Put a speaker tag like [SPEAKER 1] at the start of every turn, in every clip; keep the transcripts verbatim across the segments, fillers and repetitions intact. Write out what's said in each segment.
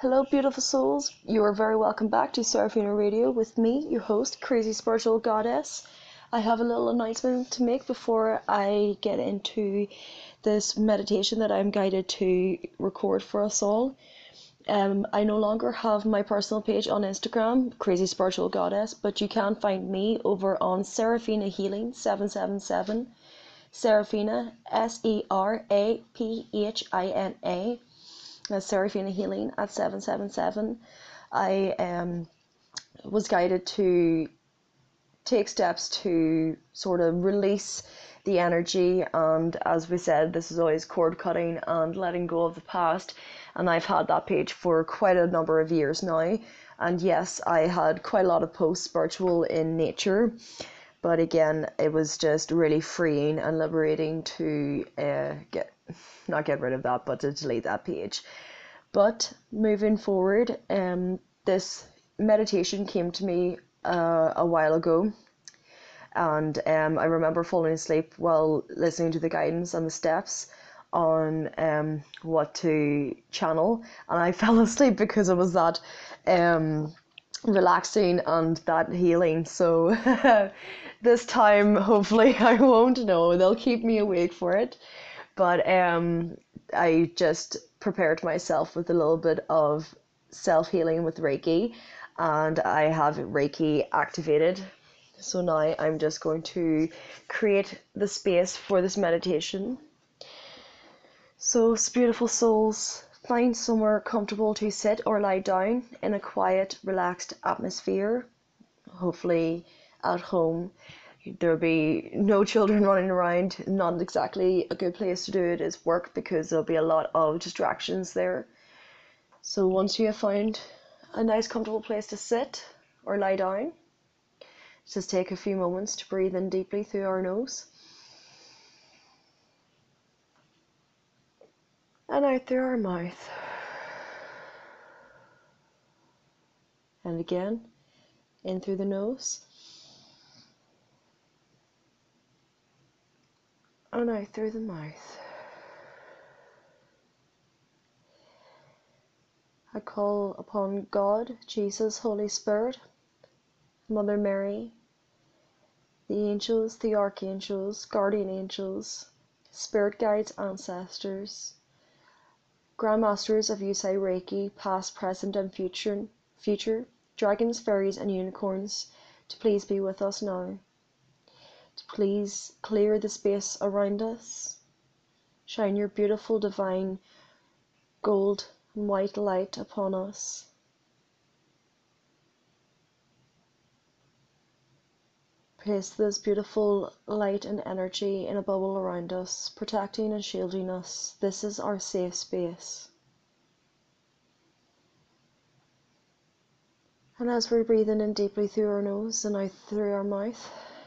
[SPEAKER 1] Hello, beautiful souls. You are very welcome back to Seraphina Radio with me, your host, Crazy Spiritual Goddess. I have a little announcement to make before I get into this meditation that I'm guided to record for us all. Um, I no longer have my personal page on Instagram, Crazy Spiritual Goddess, but you can find me over on Seraphina Healing seven seven seven. Seraphina, S E R A P H I N A. That's Seraphina Healing at seven seven seven. I um, was guided to take steps to sort of release the energy, and as we said, this is always cord cutting and letting go of the past, and I've had that page for quite a number of years now. And yes, I had quite a lot of posts spiritual in nature, but again, it was just really freeing and liberating to uh, get not get rid of that, but to delete that page. But moving forward, um, this meditation came to me uh, a while ago, and um, I remember falling asleep while listening to the guidance and the steps on um, what to channel, and I fell asleep because it was that um, relaxing and that healing. So this time, hopefully, I won't know. They'll keep me awake for it. But um, I just prepared myself with a little bit of self-healing with Reiki, and I have Reiki activated. So now I'm just going to create the space for this meditation. So, beautiful souls, find somewhere comfortable to sit or lie down in a quiet, relaxed atmosphere, hopefully at home. There'll be no children running around. Not exactly a good place to do it is work, because there'll be a lot of distractions there. So once you have found a nice comfortable place to sit or lie down, just take a few moments to breathe in deeply through our nose and out through our mouth. And again, in through the nose and out through the mouth. I call upon God, Jesus, Holy Spirit, Mother Mary, the angels, the archangels, guardian angels, spirit guides, ancestors, grandmasters of Yusei Reiki, past, present, and future, future, dragons, fairies, and unicorns, to please be with us now. To please clear the space around us. Shine your beautiful, divine, gold and white light upon us. Place this beautiful light and energy in a bubble around us, protecting and shielding us. This is our safe space. And as we're breathing in deeply through our nose and out through our mouth,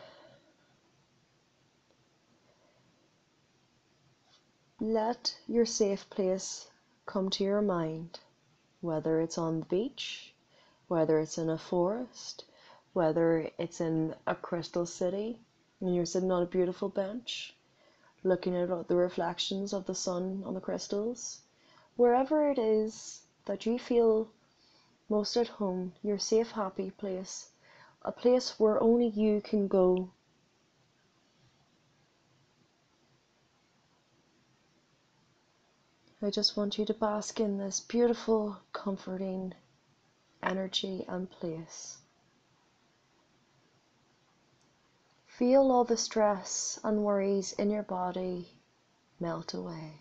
[SPEAKER 1] let your safe place come to your mind, whether it's on the beach, whether it's in a forest, whether it's in a crystal city, and you're sitting on a beautiful bench, looking at the reflections of the sun on the crystals. Wherever it is that you feel most at home, your safe, happy place, a place where only you can go. I just want you to bask in this beautiful, comforting energy and place. Feel all the stress and worries in your body melt away.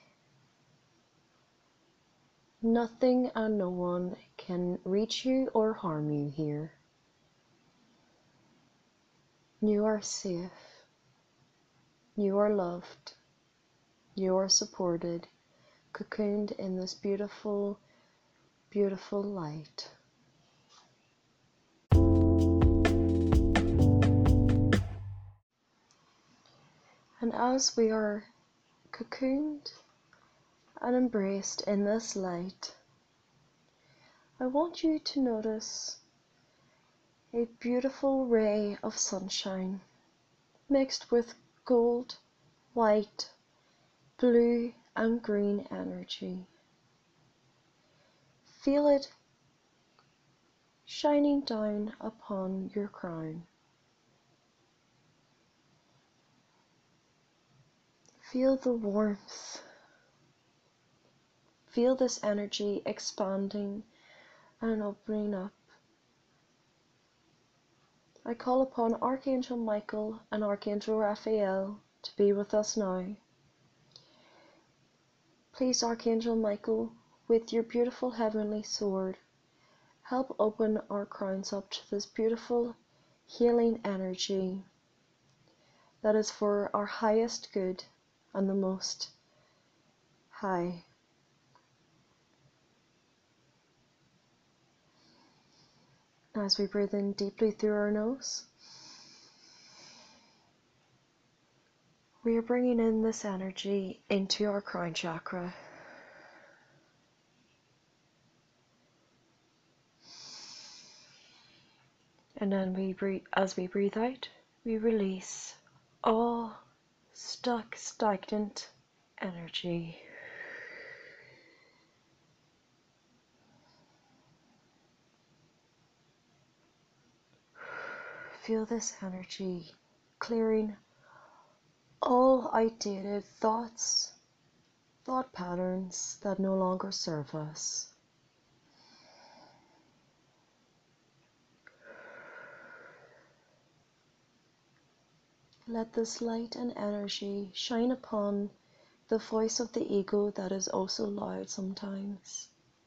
[SPEAKER 1] Nothing and no one can reach you or harm you here. You are safe. You are loved. You are supported, cocooned in this beautiful, beautiful light. And as we are cocooned and embraced in this light, I want you to notice a beautiful ray of sunshine mixed with gold, white, blue, and green energy, Feel it shining down upon your crown. Feel the warmth. Feel this energy expanding and opening up. I call upon Archangel Michael and Archangel Raphael to be with us now. Please, Archangel Michael, with your beautiful heavenly sword, help open our crowns up to this beautiful healing energy that is for our highest good and the most high. As we breathe in deeply through our nose, we are bringing in this energy into our crown chakra. And then we breathe, as we breathe out, we release all stuck, stagnant energy. Feel this energy clearing all outdated thoughts, thought patterns that no longer serve us. Let this light and energy shine upon the voice of the ego that is also loud sometimes.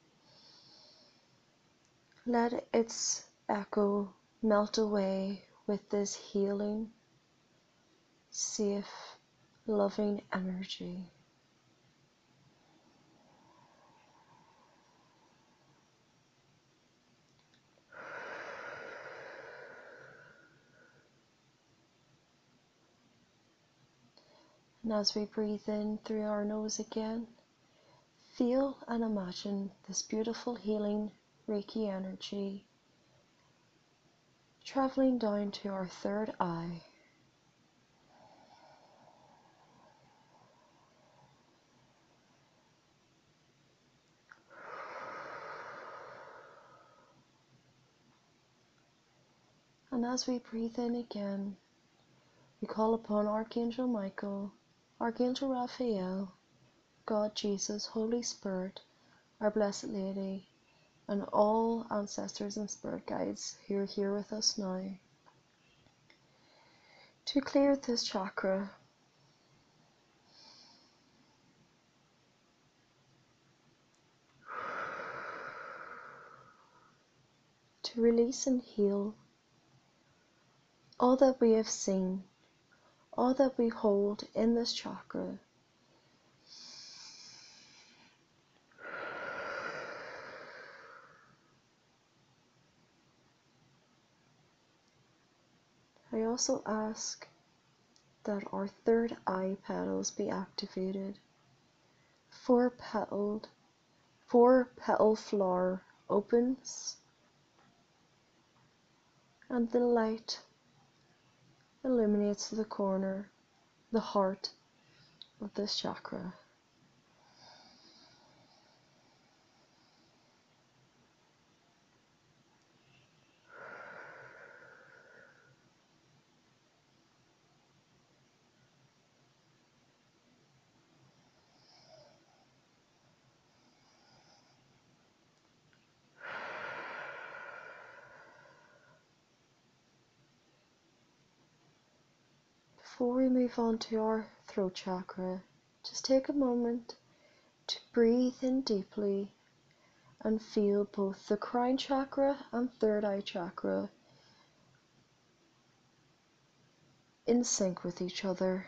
[SPEAKER 1] Let its echo melt away with this healing, safe, loving energy. And as we breathe in through our nose again, feel and imagine this beautiful healing Reiki energy traveling down to our third eye. And as we breathe in again, we call upon Archangel Michael, Archangel Raphael, God, Jesus, Holy Spirit, our Blessed Lady, and all ancestors and spirit guides who are here with us now, to clear this chakra, to release and heal all that we have seen, all that we hold in this chakra. I also ask that our third eye petals be activated. Four petaled, four petal flower opens, and the light illuminates the corner, the heart of this chakra. Before we move on to our throat chakra, just take a moment to breathe in deeply and feel both the crown chakra and third eye chakra in sync with each other.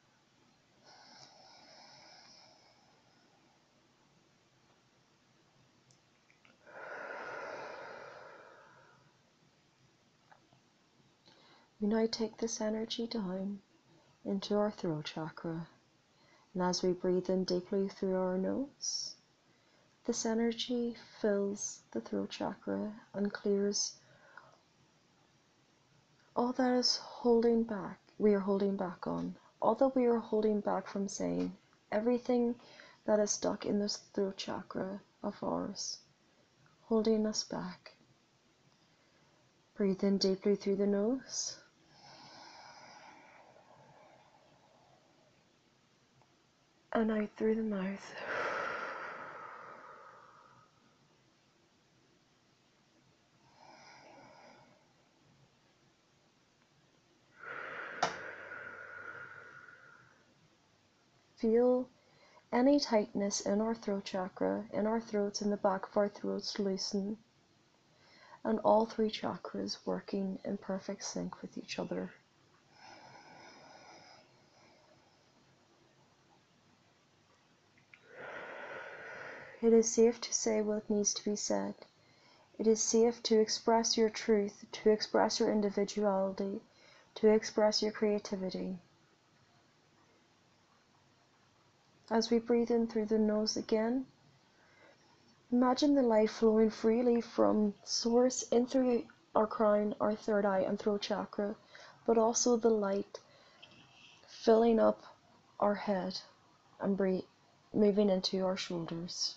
[SPEAKER 1] We now take this energy down into our throat chakra, and as we breathe in deeply through our nose, this energy fills the throat chakra and clears all that is holding back, we are holding back on, all that we are holding back from saying, everything that is stuck in this throat chakra of ours holding us back. Breathe in deeply through the nose. And out through the mouth. Feel any tightness in our throat chakra, in our throats, in the back of our throats loosen, and all three chakras working in perfect sync with each other. It is safe to say what needs to be said. It is safe to express your truth, to express your individuality, to express your creativity. As we breathe in through the nose again, imagine the light flowing freely from source in through our crown, our third eye and throat chakra, but also the light filling up our head and breathe, moving into our shoulders.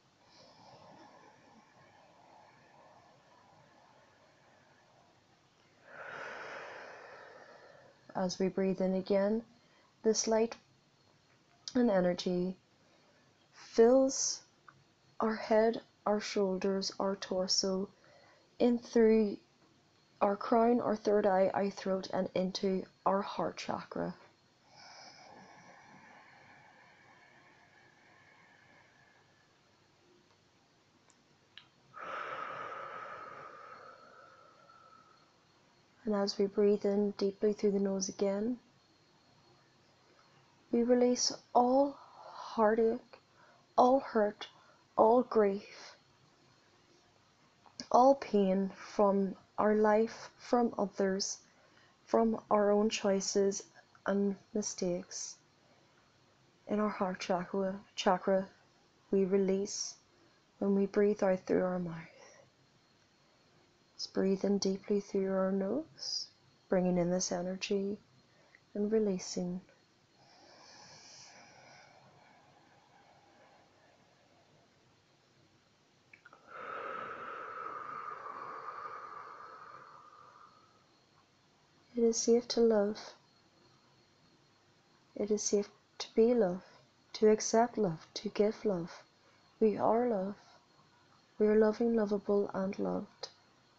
[SPEAKER 1] As we breathe in again, this light and energy fills our head, our shoulders, our torso, in through our crown, our third eye, our throat, and into our heart chakra. And as we breathe in deeply through the nose again, we release all heartache, all hurt, all grief, all pain from our life, from others, from our own choices and mistakes. In our heart chakra, chakra, we release when we breathe out through our mouth. Just breathe in deeply through our nose, bringing in this energy and releasing. It is safe to love. It is safe to be love, to accept love, to give love. We are love. We are loving, lovable, and loved.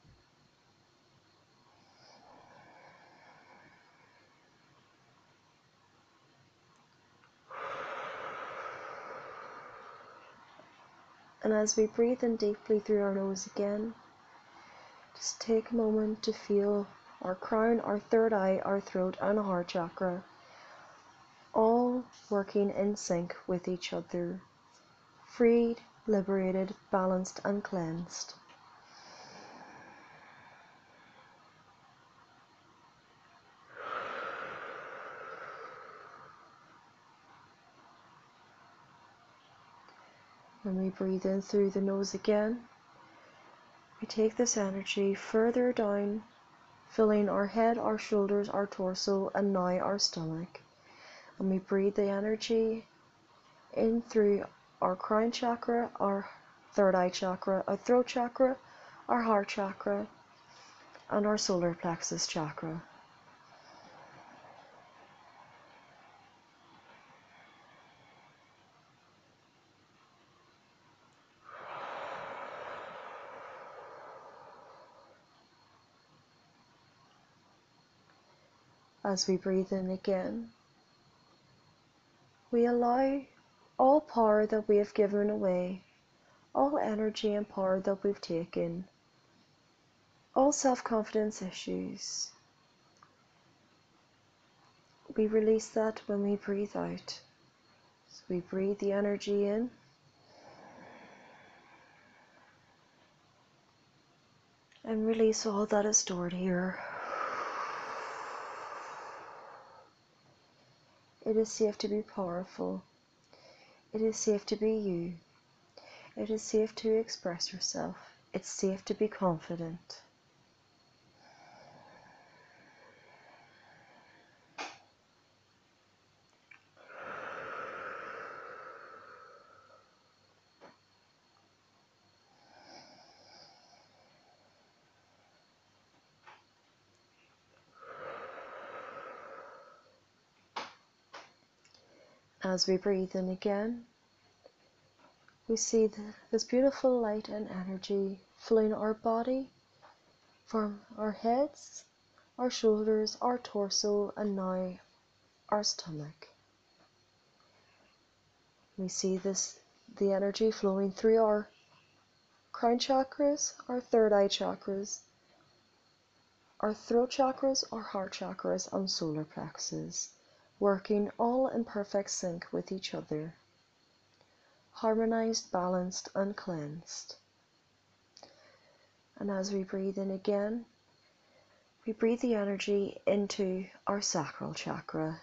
[SPEAKER 1] And as we breathe in deeply through our nose again, just take a moment to feel our crown, our third eye, our throat, and heart chakra all working in sync with each other, freed, liberated, balanced, and cleansed. When we breathe in through the nose again, we take this energy further down, filling our head, our shoulders, our torso, and now our stomach. And we breathe the energy in through our crown chakra, our third eye chakra, our throat chakra, our heart chakra, and our solar plexus chakra. As we breathe in again, we allow all power that we have given away, all energy and power that we've taken, all self-confidence issues, we release that when we breathe out. So we breathe the energy in, and release all that is stored here. It is safe to be powerful. It is safe to be you. It is safe to express yourself. It's safe to be confident. As we breathe in again, we see the, this beautiful light and energy filling our body from our heads, our shoulders, our torso, and now our stomach. We see this, the energy flowing through our crown chakras, our third eye chakras, our throat chakras, our heart chakras, and solar plexus, working all in perfect sync with each other, harmonized, balanced, and cleansed. And as we breathe in again, we breathe the energy into our sacral chakra.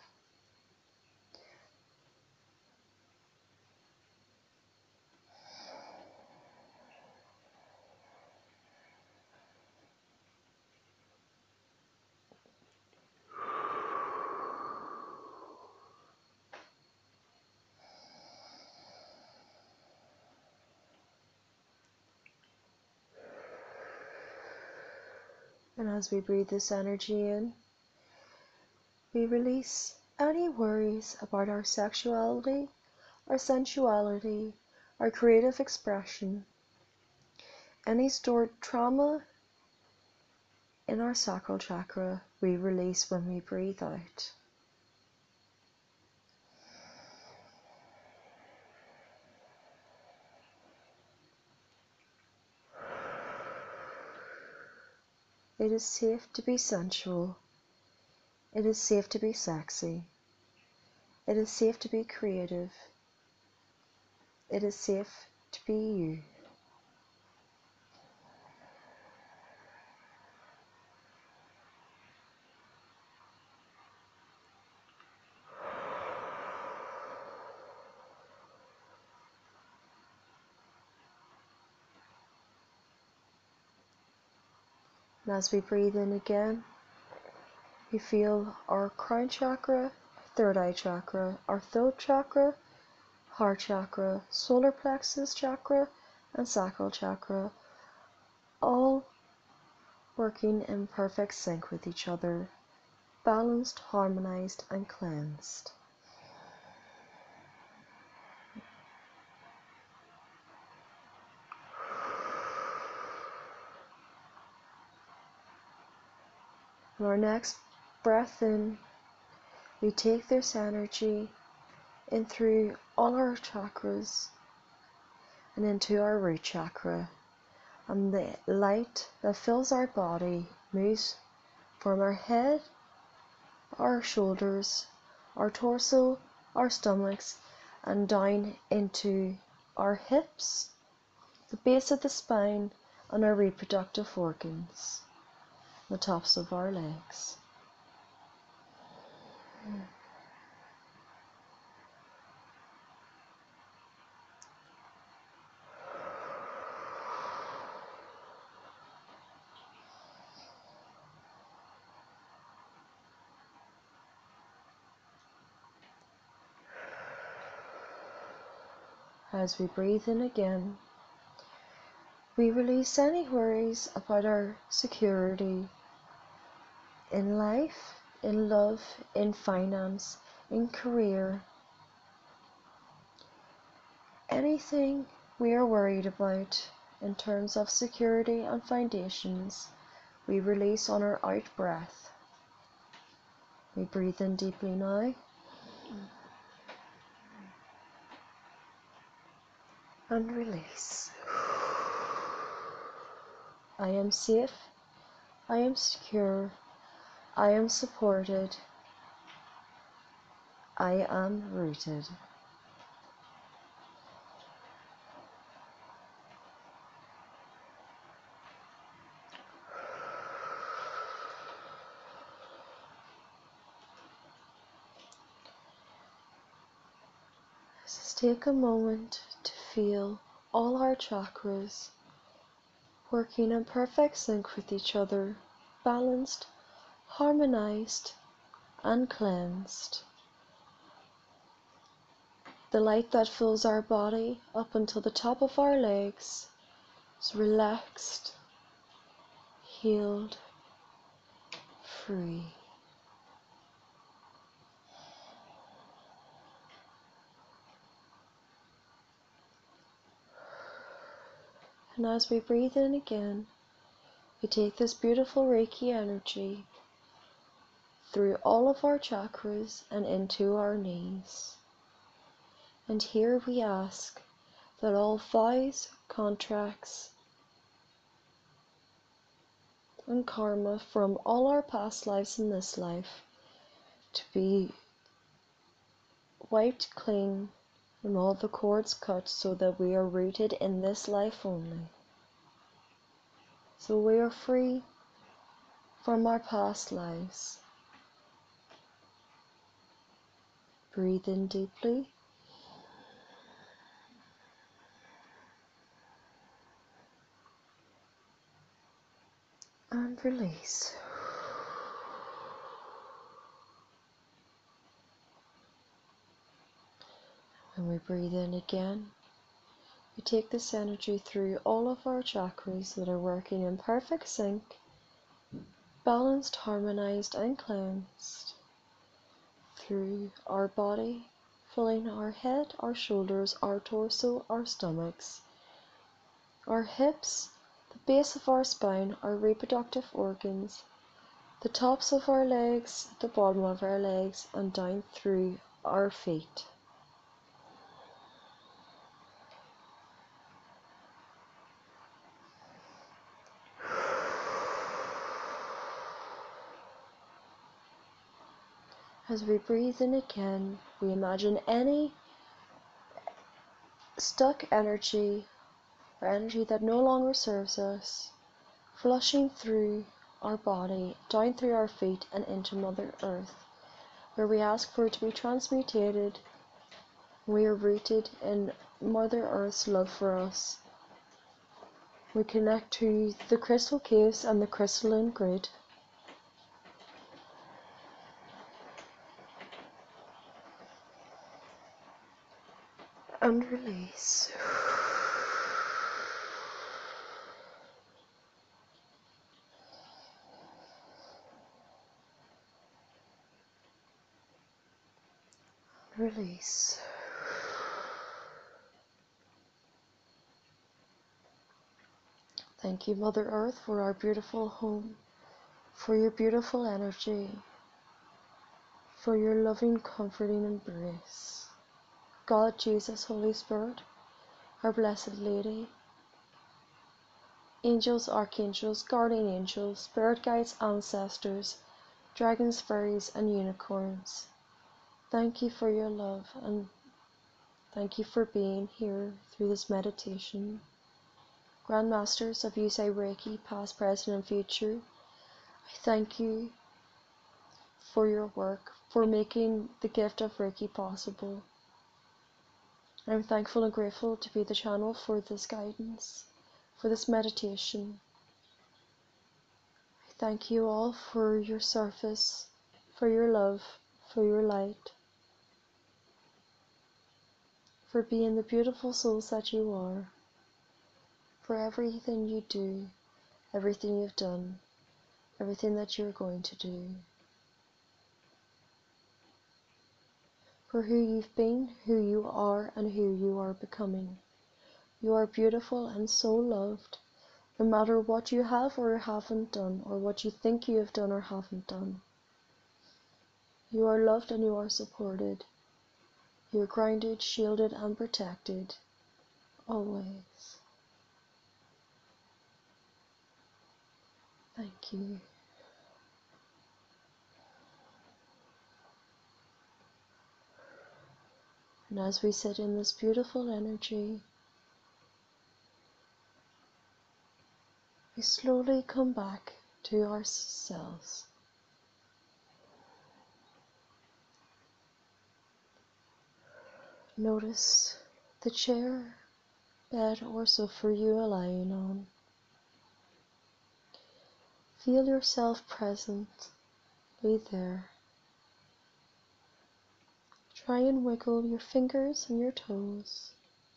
[SPEAKER 1] And as we breathe this energy in, we release any worries about our sexuality, our sensuality, our creative expression, any stored trauma in our sacral chakra we release when we breathe out. It is safe to be sensual. It is safe to be sexy. It is safe to be creative. It is safe to be you. And as we breathe in again, we feel our crown chakra, third eye chakra, our throat chakra, heart chakra, solar plexus chakra, and sacral chakra, all working in perfect sync with each other, balanced, harmonized, and cleansed. On our next breath in, we take this energy in through all our chakras and into our root chakra, and the light that fills our body moves from our head, our shoulders, our torso, our stomachs, and down into our hips, the base of the spine, and our reproductive organs, the tops of our legs. As we breathe in again, we release any worries about our security in life, in love, in finance, in career. Anything we are worried about in terms of security and foundations, we release on our out breath. We breathe in deeply now. And release. I am safe. I am secure. I am supported. I am rooted. Just take a moment to feel all our chakras working in perfect sync with each other, balanced, harmonized, and cleansed. The light that fills our body up until the top of our legs is relaxed, healed, free. And as we breathe in again, we take this beautiful Reiki energy through all of our chakras and into our knees. And here we ask that all vows, contracts, and karma from all our past lives in this life to be wiped clean and all the cords cut so that we are rooted in this life only. So we are free from our past lives. Breathe in deeply. And release. When we breathe in again, we take this energy through all of our chakras that are working in perfect sync, balanced, harmonized, and cleansed through our body, filling our head, our shoulders, our torso, our stomachs, our hips, the base of our spine, our reproductive organs, the tops of our legs, the bottom of our legs, and down through our feet. As we breathe in again, we imagine any stuck energy or energy that no longer serves us flushing through our body, down through our feet and into Mother Earth, where we ask for it to be transmutated. We are rooted in Mother Earth's love for us. We connect to the crystal caves and the crystalline grid. And release. Release. Thank you, Mother Earth, for our beautiful home, for your beautiful energy, for your loving, comforting embrace. God, Jesus, Holy Spirit, our Blessed Lady, angels, archangels, guardian angels, spirit guides, ancestors, dragons, fairies, and unicorns, thank you for your love and thank you for being here through this meditation. Grand Masters of Yusei Reiki, past, present, and future, I thank you for your work, for making the gift of Reiki possible. I'm thankful and grateful to be the channel for this guidance, for this meditation. I thank you all for your service, for your love, for your light, for being the beautiful souls that you are, for everything you do, everything you've done, everything that you're going to do, for who you've been, who you are, and who you are becoming. You are beautiful and so loved, no matter what you have or haven't done, or what you think you have done or haven't done. You are loved and you are supported. You are grounded, shielded, and protected, always. Thank you. And as we sit in this beautiful energy, we slowly come back to ourselves. Notice the chair, bed, or sofa you are lying on. Feel yourself presently there. Try and wiggle your fingers and your toes.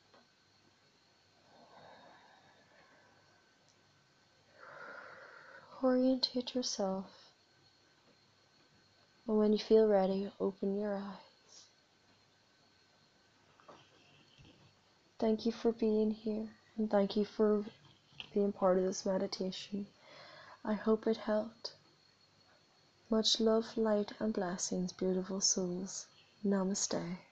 [SPEAKER 1] Orientate yourself. And when you feel ready, open your eyes. Thank you for being here, and thank you for being part of this meditation. I hope it helped. Much love, light, and blessings, beautiful souls. Namaste.